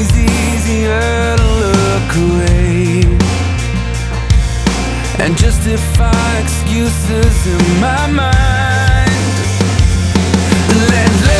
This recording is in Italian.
it's easier to look away and justify excuses in my mind. Let